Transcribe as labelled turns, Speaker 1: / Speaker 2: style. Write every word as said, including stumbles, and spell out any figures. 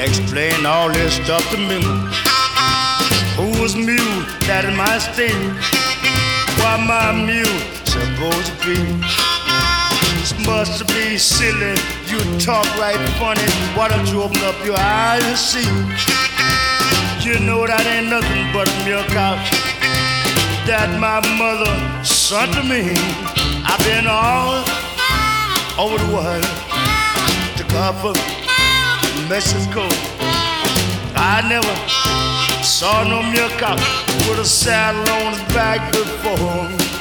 Speaker 1: explain all this stuff to me. Who's mule? That is my state. Why my mule supposed to be? This must be silly. You talk right funny. Why don't you open up your eyes and see? You know that ain't nothing but milk out that my mother sent to me. I've been all over the world, to Gulf, Mexico. I never saw no milk out with a saddle on his back before.